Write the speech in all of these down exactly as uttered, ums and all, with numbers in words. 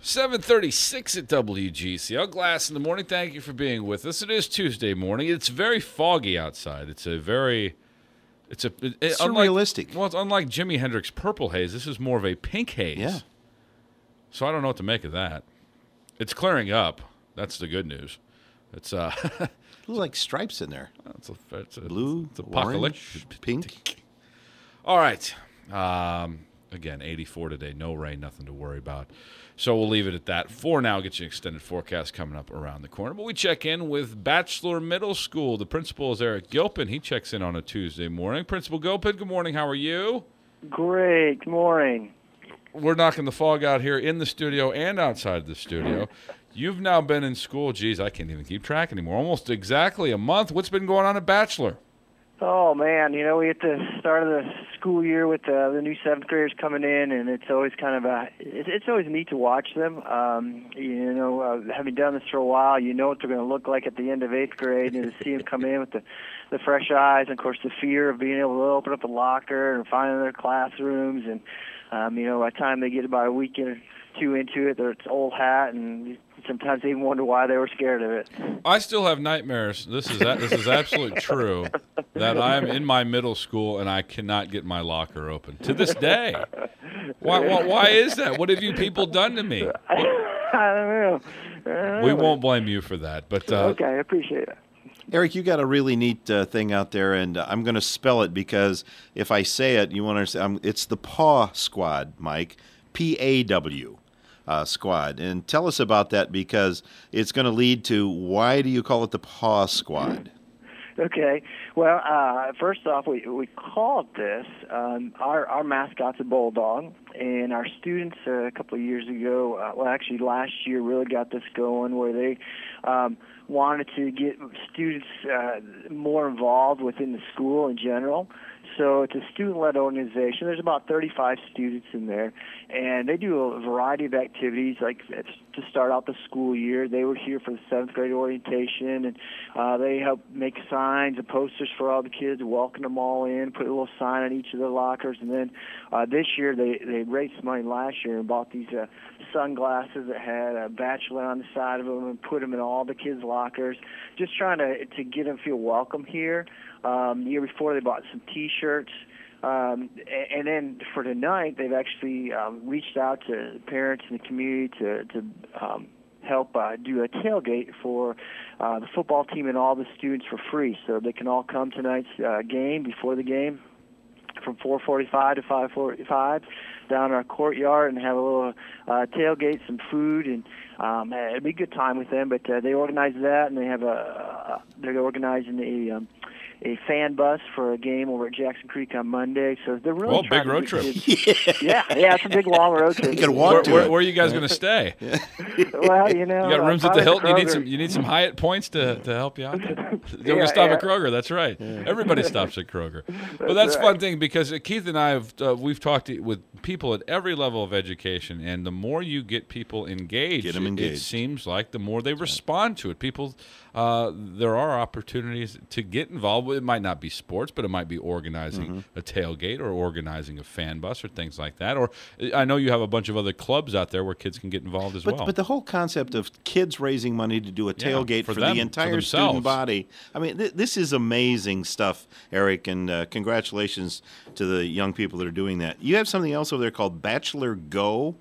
seven thirty-six at W G C L. Glass in the morning. Thank you for being with us. It is Tuesday morning. It's very foggy outside. It's a very, it's a it, it, surrealistic. Unlike, well, it's unlike Jimi Hendrix' Purple Haze. This is more of a pink haze. Yeah. So I don't know what to make of that. It's clearing up. That's the good news. It's uh, There's like stripes in there. it's a, it's a Blue, it's orange, pink. All right. Um, again, eighty-four today. No rain, nothing to worry about. So we'll leave it at that. For now, get you an extended forecast coming up around the corner. But we check in with Batchelor Middle School. The principal is Eric Gilpin. He checks in on a Tuesday morning. Principal Gilpin, good morning. How are you? Great. Good morning. We're knocking the fog out here in the studio and outside the studio. You've now been in school, geez, I can't even keep track anymore, almost exactly a month. What's been going on at Batchelor? Oh, man, you know, we at the start of the school year with uh, the new seventh graders coming in, and it's always kind of a, it's, it's always neat to watch them. Um, you know, uh, having done this for a while, you know what they're going to look like at the end of eighth grade, and to see them come in with the, the fresh eyes, and, of course, the fear of being able to open up a locker and find their classrooms, and, um, you know, by the time they get about a week or two into it, they're it's old hat, and sometimes they even wonder why they were scared of it. I still have nightmares. This is this is absolutely true. That I am in my middle school and I cannot get my locker open to this day. Why? Why, why is that? What have you people done to me? I don't know. I don't know. We won't blame you for that. But uh, okay, I appreciate it. Eric, you got a really neat uh, thing out there, and uh, I'm going to spell it because if I say it, you want to understand. Um, it's the Paw Squad, Mike. P A W. Uh, squad. And tell us about that because it's going to lead to why do you call it the Paw Squad? Okay. Well, uh, first off, we we call it this. Um, our our mascot's a bulldog, and our students uh, a couple of years ago, uh, well, actually last year, really got this going where they um, wanted to get students uh, more involved within the school in general. So it's a student-led organization. There's about thirty-five students in there, and they do a variety of activities. Like to start out the school year, they were here for the seventh grade orientation, and uh, they help make signs and posters for all the kids, welcome them all in, put a little sign on each of their lockers. And then uh, this year, they they raised some money last year and bought these uh, sunglasses that had a Bachelor on the side of them and put them in all the kids' lockers, just trying to to get them feel welcome here. Um, the year before, they bought some T-shirts. Um, and then for tonight, they've actually um, reached out to parents in the community to, to um, help uh, do a tailgate for uh, the football team and all the students for free. So they can all come tonight's uh, game, before the game, from four forty-five to five forty-five down in our courtyard and have a little uh, tailgate, some food, and um, it'd be a good time with them. But uh, they organize that, and they have a, uh, they're organizing a um, a fan bus for a game over at Jackson Creek on Monday. So they're really well, trying big road to trip. Kids. yeah, yeah, it's a big long road trip. You can walk Where, to where, it. where are you guys going to stay? Well, you know, You got uh, rooms at the probably Hilton. You need Kroger. some. You need some Hyatt points to, to help you out. There. You're going Yeah, to stop yeah. at Kroger. That's right. Everybody stops at Kroger. But that's a right. fun thing because Keith and I have uh, we've talked to, with people at every level of education, and the more you get people engaged, Get 'em it- engaged. it seems like the more they respond to it. People, uh, there are opportunities to get involved. It might not be sports, but it might be organizing Mm-hmm. a tailgate or organizing a fan bus or things like that. Or I know you have a bunch of other clubs out there where kids can get involved as But, well. but the whole concept of kids raising money to do a Yeah, tailgate for for, them, the for entire themselves. student body, I mean, th- this is amazing stuff, Eric, and uh, congratulations to the young people that are doing that. You have something else over there called Bachelor Go.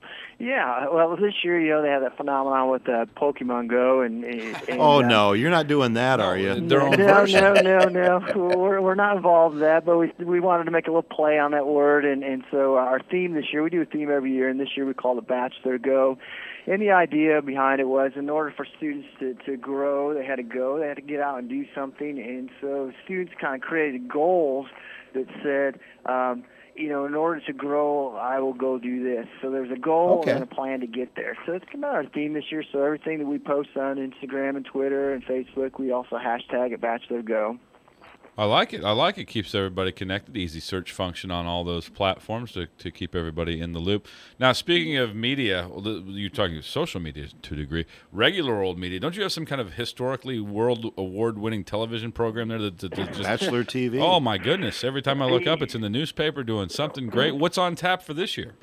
Yeah, well, this year, you know, they have that phenomenon with uh, Pokemon Go, and, and Oh, uh, no, you're not doing that, are you? Their own no, version. no, no, no. We're we're not involved in that, but we we wanted to make a little play on that word, and and so our theme this year, we do a theme every year, and this year we call it Bachelor Go. And the idea behind it was, in order for students to to grow, they had to go, they had to get out and do something, and so students kind of created goals that said. Um, You know, in order to grow, I will go do this. So there's a goal Okay. and a plan to get there. So it's kind of our theme this year. So everything that we post on Instagram and Twitter and Facebook, we also hashtag at Bachelor Go. I like it. I like it. Keeps everybody connected. Easy search function on all those platforms to, to keep everybody in the loop. Now, speaking of media, well, the, you're talking social media to a degree, regular old media. Don't you have some kind of historically world award-winning television program there that, that, that just Bachelor T V. Oh my goodness! Every time I look up, it's in the newspaper doing something great. What's on tap for this year?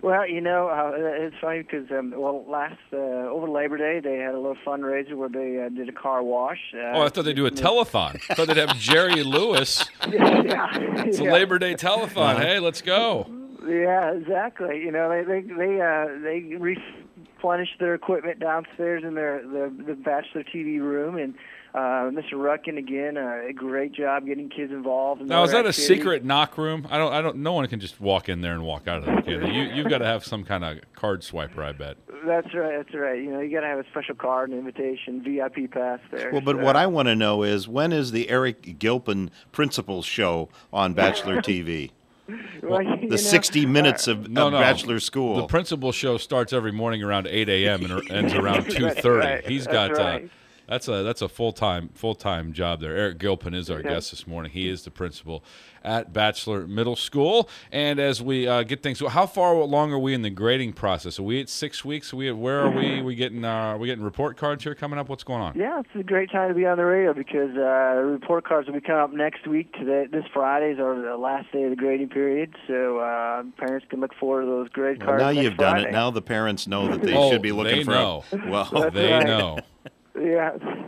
Well, you know, uh, it's funny because um, well, last uh, over Labor Day they had a little fundraiser where they uh, did a car wash. Uh, Oh, I thought they'd do a telethon. I thought they'd have Jerry Lewis. yeah, It's a yeah. Labor Day telethon. Hey, let's go. Yeah, exactly. You know, they they they uh, they replenished their equipment downstairs in their the, the bachelor T V room, and uh, Mister Ruckin again, uh, a great job getting kids involved. In Now, is their that a activities. secret knock room? I don't. I don't. No one can just walk in there and walk out of there. Can they? You, you've got to have some kind of card swiper, I bet. That's right. That's right. You know, you got to have a special card, an invitation, V I P pass there. Well, but so. what I want to know is when is the Eric Gilpin Principal show on Bachelor T V? Well, you The know, sixty minutes of, No, of no. Bachelor School. The principal show starts every morning around eight a.m. and ends around two thirty. right. He's That's got. right. Uh, That's a that's a full time full time job there. Eric Gilpin is our Yeah. guest this morning. He is the principal at Bachelor Middle School. And as we uh, get things, so how far along are we in the grading process? Are we at six weeks? Are we at, where are we? We getting uh, are we getting report cards here coming up? What's going on? Yeah, it's a great time to be on the radio because uh, report cards will be coming up next week. Today, this Friday is our the last day of the grading period, so uh, parents can look forward to those grade Well, cards. now next you've done Friday. it. Now the parents know that they Oh, should be looking they for. know. A, well, That's They right. know. Yeah.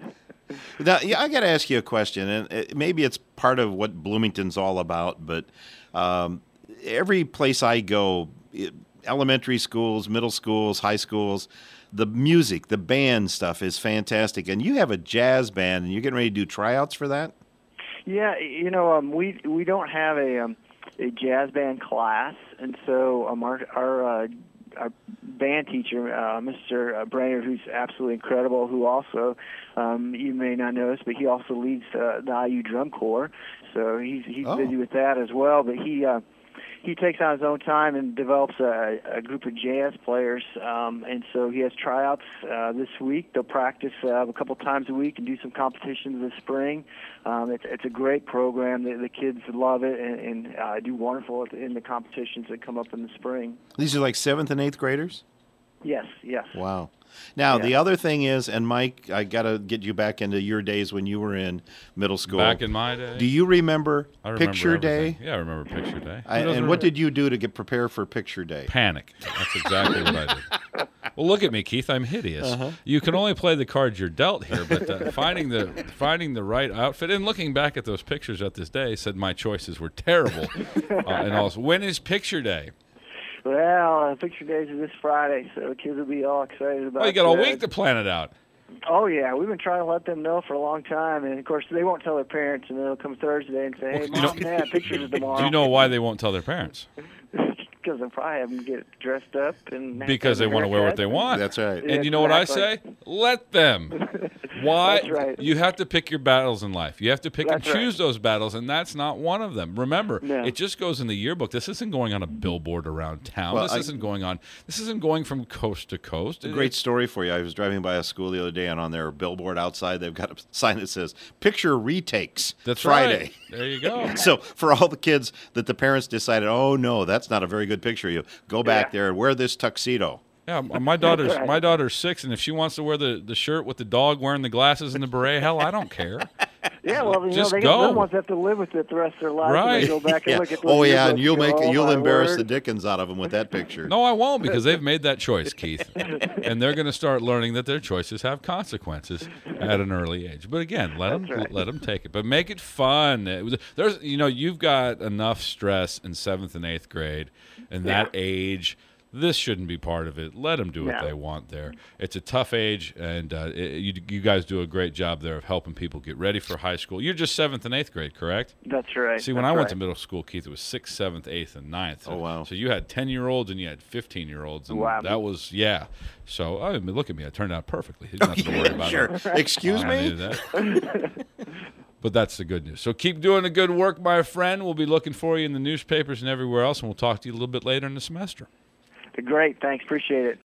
now, yeah, I got to ask you a question, and it, maybe it's part of what Bloomington's all about. But um, every place I go, it, elementary schools, middle schools, high schools, the music, the band stuff is fantastic. And you have a jazz band, and you're getting ready to do tryouts for that. Yeah, you know, um, we we don't have a um, a jazz band class, and so um, our our, uh, our band teacher, uh, Mister Brainerd, who's absolutely incredible, who also um, you may not know this, but he also leads uh, the I U Drum Corps, so he's he's Oh. busy with that as well. But he uh, he takes on his own time and develops a, a group of jazz players, um, and so he has tryouts uh, this week. They'll practice uh, a couple times a week and do some competitions this spring. Um, it's, it's a great program. The, the kids love it and, and uh, do wonderful in the competitions that come up in the spring. These are like seventh and eighth graders? Yes, yes. Wow. Now, Yeah. the other thing is, and Mike, I got to get you back into your days when you were in middle school. Back in my day. Do you remember, I remember Picture Day? everything. Yeah, I remember Picture Day. I, Who doesn't and what remember? did you do to get prepared for Picture Day? Panic. That's exactly what I did. Well, look at me, Keith. I'm hideous. Uh-huh. You can only play the cards you're dealt here, but uh, finding the finding the right outfit and looking back at those pictures at this day said my choices were terrible. uh, and also, when is Picture Day? Well, uh, Picture Days are this Friday, so the kids will be all excited about it. Oh, you got a week to plan it out. Oh, yeah. We've been trying to let them know for a long time, and, of course, they won't tell their parents, and then they'll come Thursday and say, hey, Well, you Mom, know- Dad, pictures of tomorrow. Do you know why they won't tell their parents? Because they'll probably have them get dressed up. and Because they want to wear what they want. That's right. And Yeah, you know what I say? exactly. Let them. Why? That's right. You have to pick your battles in life. You have to pick That's and choose right. those battles, and that's not one of them. Remember, No. it just goes in the yearbook. This isn't going on a billboard around town. Well, this I- isn't going on. This isn't going from coast to coast. It- Great it's- story for you. I was driving by a school the other day, and on their billboard outside, they've got a sign that says "Picture Retakes." That's Friday. right. There you go. So for all the kids that the parents decided, oh no, that's not a very good picture of you, go back Yeah. there and wear this tuxedo. Yeah, my daughter's Right. my daughter's six, and if she wants to wear the, the shirt with the dog wearing the glasses and the beret, hell, I don't care. Yeah, well, you Just know, they go. little ones have to live with it the rest of their lives. Right. And they go back and Yeah. look at those Oh yeah, yearbooks and you'll go, make "Oh, you'll my embarrass word." the dickens out of them with that picture. No, I won't, because they've made that choice, Keith. And they're going to start learning that their choices have consequences at an early age. But again, let them That's right. let them take it. But make it fun. It was- There's, you know, you've got enough stress in seventh and eighth grade, and that Yeah. age. This shouldn't be part of it. Let them do what No. they want there. It's a tough age, and uh, it, you, you guys do a great job there of helping people get ready for high school. You're just seventh and eighth grade, correct? That's right. See, when That's I went right. to middle school, Keith, it was sixth, seventh, eighth, and ninth. So, Oh, wow. So you had ten-year-olds and you had fifteen-year-olds, and Wow. that was yeah. So I mean, look at me, I turned out perfectly. There's nothing to worry about. Sure. Excuse I me? knew that. But that's the good news. So keep doing the good work, my friend. We'll be looking for you in the newspapers and everywhere else, and we'll talk to you a little bit later in the semester. Great. Thanks. Appreciate it.